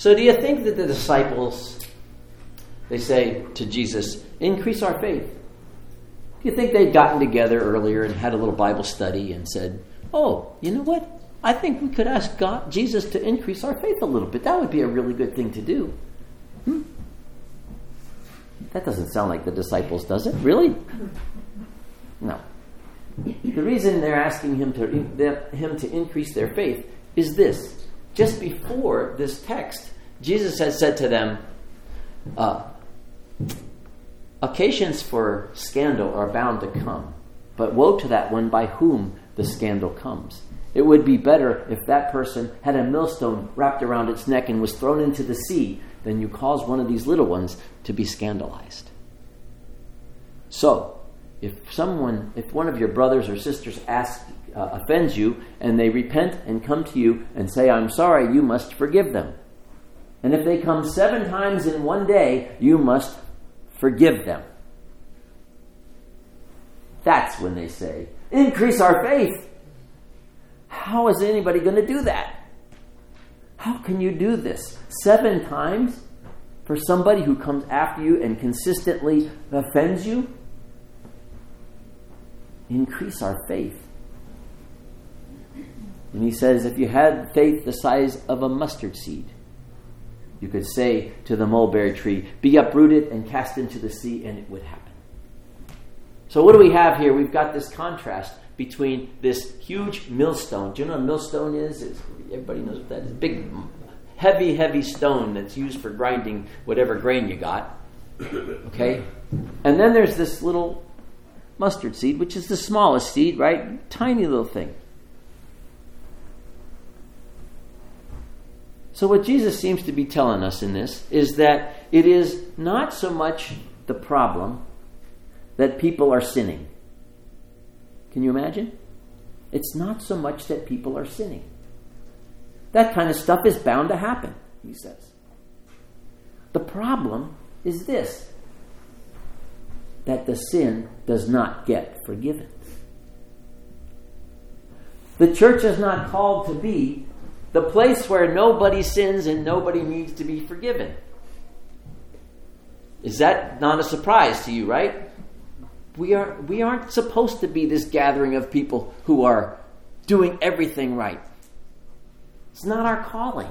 So do you think that the disciples, they say to Jesus, increase our faith? Do you think they'd gotten together earlier and had a little Bible study and said, oh, you know what? I think we could ask Jesus to increase our faith a little bit. That would be a really good thing to do. That doesn't sound like the disciples, does it? Really? No. The reason they're asking him to increase their faith is this. Just before this text, Jesus had said to them, occasions for scandal are bound to come, but woe to that one by whom the scandal comes. It would be better if that person had a millstone wrapped around its neck and was thrown into the sea than you cause one of these little ones to be scandalized. So, if one of your brothers or sisters offends you, and they repent and come to you and say, I'm sorry, you must forgive them. And if they come 7 times in one day, you must forgive them. That's when they say, increase our faith. How is anybody going to do that? How can you do this? 7 times for somebody who comes after you and consistently offends you? Increase our faith. And he says, if you had faith the size of a mustard seed, you could say to the mulberry tree, be uprooted and cast into the sea, and it would happen. So what do we have here? We've got this contrast between this huge millstone. Do you know what a millstone is? Everybody knows what that is. Big, heavy stone that's used for grinding whatever grain you got. Okay? And then there's this little mustard seed, which is the smallest seed, right? Tiny little thing. So what Jesus seems to be telling us in this is that it is not so much the problem that people are sinning. Can you imagine? It's not so much that people are sinning. That kind of stuff is bound to happen, he says. The problem is this, that the sin does not get forgiven. The church is not called to be the place where nobody sins and nobody needs to be forgiven. Is that not a surprise to you, right? We aren't supposed to be this gathering of people who are doing everything right. It's not our calling.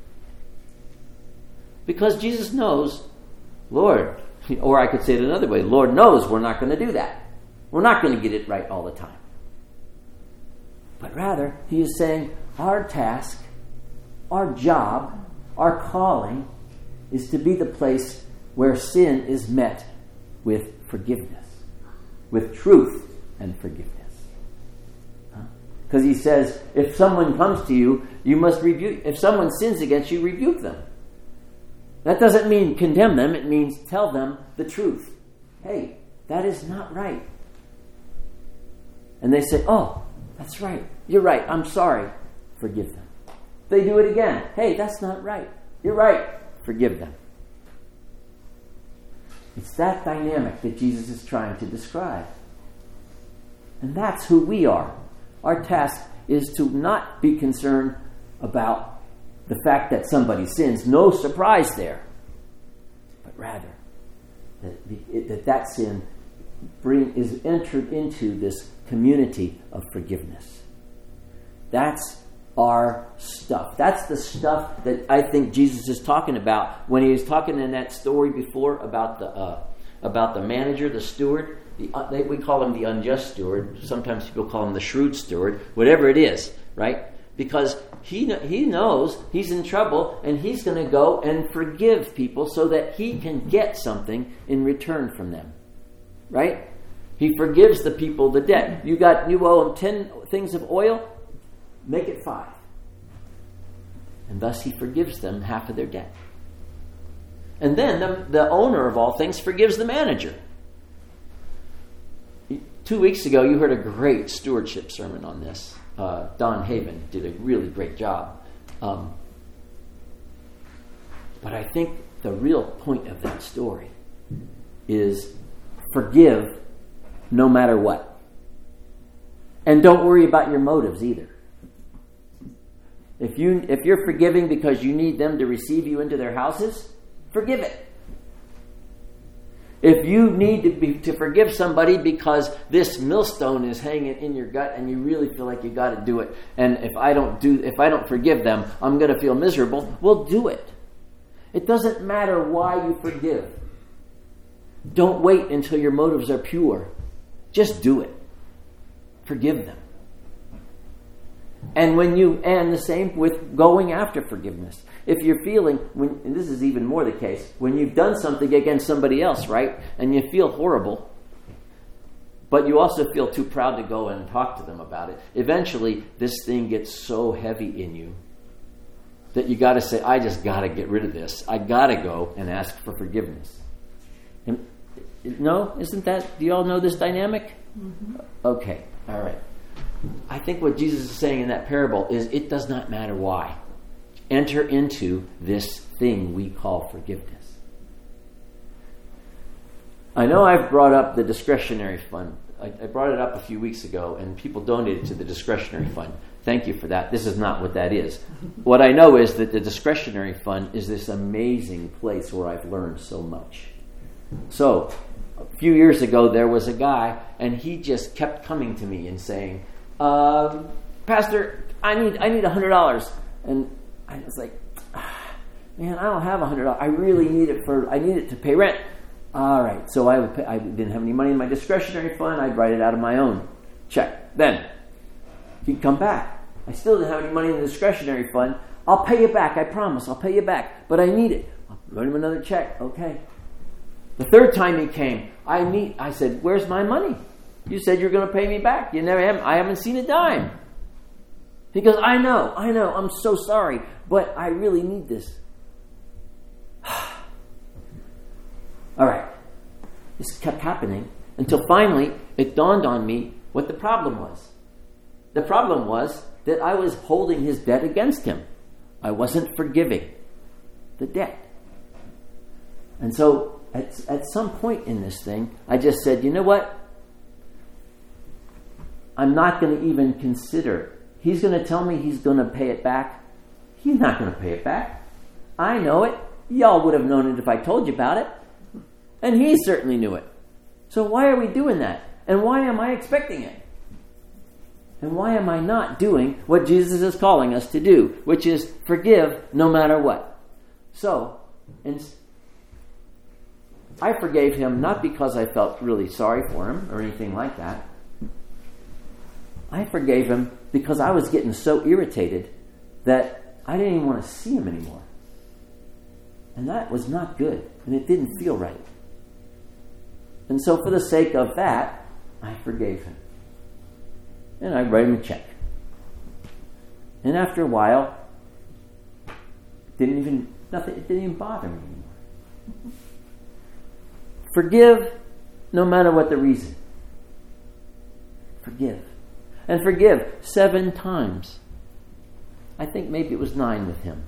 Because Jesus knows, Lord, or I could say it another way, Lord knows we're not going to do that. We're not going to get it right all the time. But rather, he is saying our task, our job, our calling is to be the place where sin is met with forgiveness, with truth and forgiveness. Because he says, if someone comes to you, you must rebuke. If someone sins against you, rebuke them. That doesn't mean condemn them. It means tell them the truth. Hey, that is not right. And they say, oh, that's right. You're right. I'm sorry. Forgive them. They do it again. Hey, that's not right. You're right. Forgive them. It's that dynamic that Jesus is trying to describe. And that's who we are. Our task is to not be concerned about the fact that somebody sins. No surprise there. But rather, that sin is entered into this community of forgiveness. That's our stuff. That's the stuff that I think Jesus is talking about when he was talking in that story before about the manager, the steward. We call him the unjust steward. Sometimes people call him the shrewd steward. Whatever it is, right? Because he knows he's in trouble and he's going to go and forgive people so that he can get something in return from them, right? He forgives the people the debt. You owe them 10 things of oil. Make it 5. And thus he forgives them half of their debt. And then the owner of all things forgives the manager. 2 weeks ago, you heard a great stewardship sermon on this. Don Haven did a really great job. But I think the real point of that story is forgive no matter what. And don't worry about your motives either. If you're forgiving because you need them to receive you into their houses, forgive it. If you need to forgive somebody because this millstone is hanging in your gut and you really feel like you got to do it, and if I don't forgive them, I'm going to feel miserable, well, do it. It doesn't matter why you forgive. Don't wait until your motives are pure. Just do it. Forgive them. And the same with going after forgiveness. If you're feeling, and this is even more the case, when you've done something against somebody else, right, and you feel horrible, but you also feel too proud to go and talk to them about it, eventually this thing gets so heavy in you that you got to say, I just got to get rid of this. I got to go and ask for forgiveness. And, no? Isn't that, do you all know this dynamic? Mm-hmm. Okay, all right. I think what Jesus is saying in that parable is it does not matter why. Enter into this thing we call forgiveness. I know I've brought up the discretionary fund. I brought it up a few weeks ago, and people donated to the discretionary fund. Thank you for that. This is not what that is. What I know is that the discretionary fund is this amazing place where I've learned so much. So, a few years ago, there was a guy, and he just kept coming to me and saying, Pastor, I need $100. And I was like, man, I don't have $100. I really need it I need it to pay rent. All right. So I didn't have any money in my discretionary fund. I'd write it out of my own check. Then he'd come back. I still didn't have any money in the discretionary fund. I'll pay you back. I promise. I'll pay you back. But I need it. I'll write him another check. Okay. The third time he came, I said, where's my money? You said you're going to pay me back. I haven't seen a dime. He goes, I know, I'm so sorry, but I really need this. All right. This kept happening until finally it dawned on me what the problem was. The problem was that I was holding his debt against him. I wasn't forgiving the debt. And so at some point in this thing, I just said, you know what? I'm not going to even consider. He's going to tell me he's going to pay it back. He's not going to pay it back. I know it. Y'all would have known it if I told you about it. And he certainly knew it. So why are we doing that? And why am I expecting it? And why am I not doing what Jesus is calling us to do, which is forgive no matter what? So, I forgave him not because I felt really sorry for him or anything like that. I forgave him because I was getting so irritated that I didn't even want to see him anymore. And that was not good. And it didn't feel right. And so for the sake of that, I forgave him. And I wrote him a check. And after a while, it didn't even bother me anymore. Forgive no matter what the reason. Forgive. And forgive 7 times. I think maybe it was 9 with him.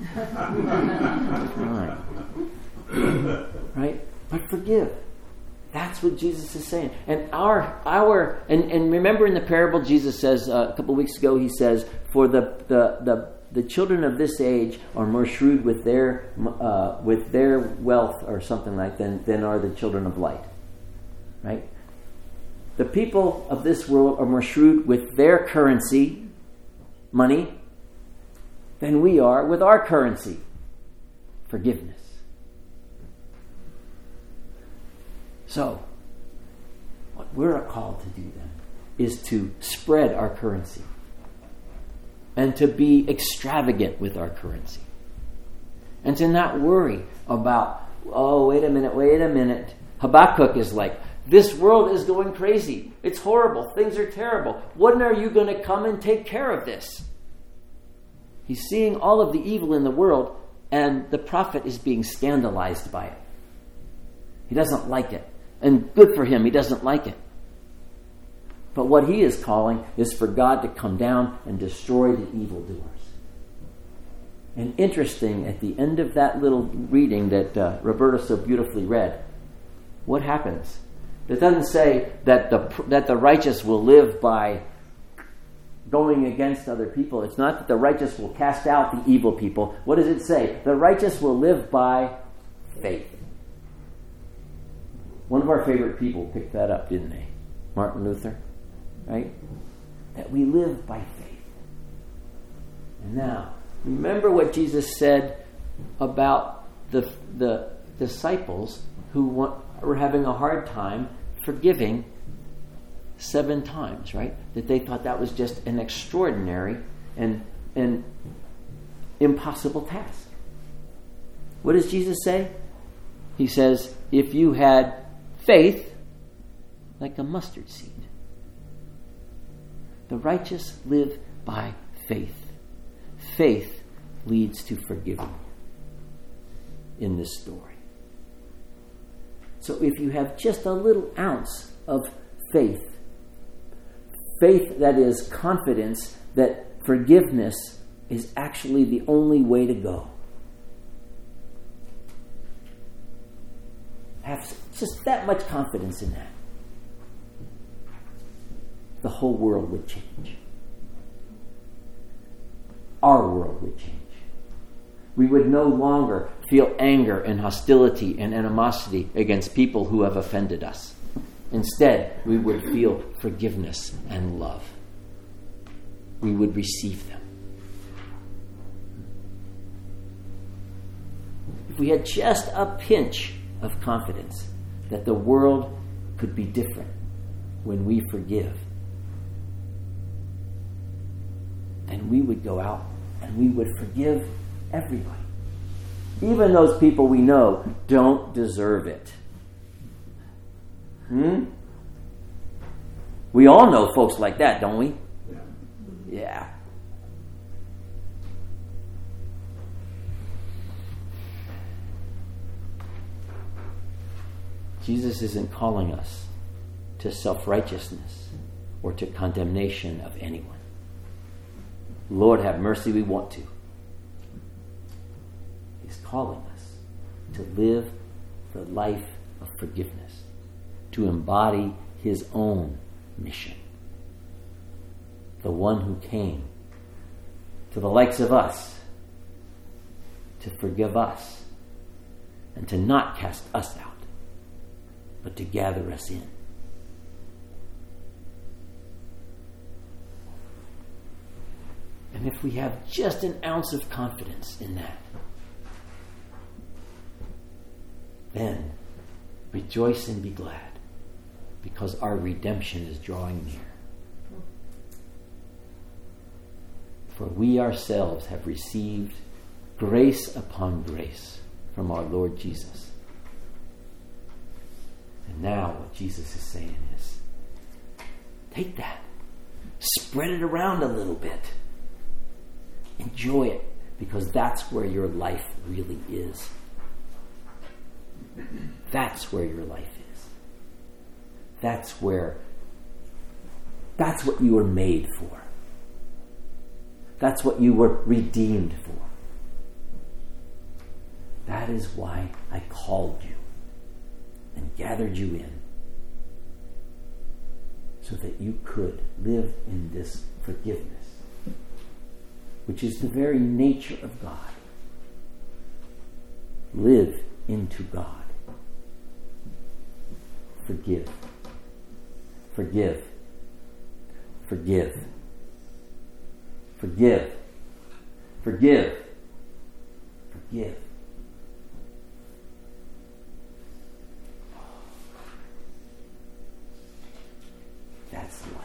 9. Right? But forgive. That's what Jesus is saying. And and remember in the parable, Jesus says a couple of weeks ago, he says, for the children of this age are more shrewd with their wealth or something like that than are the children of light. Right? The people of this world are more shrewd with their currency, money, than we are with our currency, forgiveness. So, what we're called to do then is to spread our currency and to be extravagant with our currency and to not worry about, wait a minute. Habakkuk is like, this world is going crazy. It's horrible. Things are terrible. When are you going to come and take care of this? He's seeing all of the evil in the world, and the prophet is being scandalized by it. He doesn't like it. And good for him, he doesn't like it. But what he is calling is for God to come down and destroy the evildoers. And interesting, at the end of that little reading that Roberta so beautifully read, what happens? It doesn't say that the righteous will live by going against other people. It's not that the righteous will cast out the evil people. What does it say? The righteous will live by faith. One of our favorite people picked that up, didn't they? Martin Luther, right? That we live by faith. And now, remember what Jesus said about the disciples who were having a hard time forgiving 7 times, right? That they thought that was just an extraordinary and impossible task. What does Jesus say? He says, if you had faith like a mustard seed. The righteous live by faith. Faith leads to forgiving in this story. So if you have just a little ounce of faith that is confidence that forgiveness is actually the only way to go, have just that much confidence in that, the whole world would change. Our world would change. We would no longer feel anger and hostility and animosity against people who have offended us. Instead, we would feel forgiveness and love. We would receive them. If we had just a pinch of confidence that the world could be different when we forgive, then we would go out and we would forgive everybody. Even those people we know don't deserve it. We all know folks like that, don't we? Yeah. Jesus isn't calling us to self-righteousness or to condemnation of anyone. Lord, have mercy, we want to. He's calling us to live the life of forgiveness, to embody his own mission. The one who came to the likes of us to forgive us and to not cast us out, but to gather us in. And if we have just an ounce of confidence in that, then rejoice and be glad, because our redemption is drawing near. For we ourselves have received grace upon grace from our Lord Jesus. And now what Jesus is saying is, take that, spread it around a little bit, enjoy it, because that's where your life really is. That's where your life is. That's what you were made for. That's what you were redeemed for. That is why I called you and gathered you in, so that you could live in this forgiveness, which is the very nature of God. Live into God. Forgive. Forgive. Forgive. Forgive. Forgive. Forgive. That's life.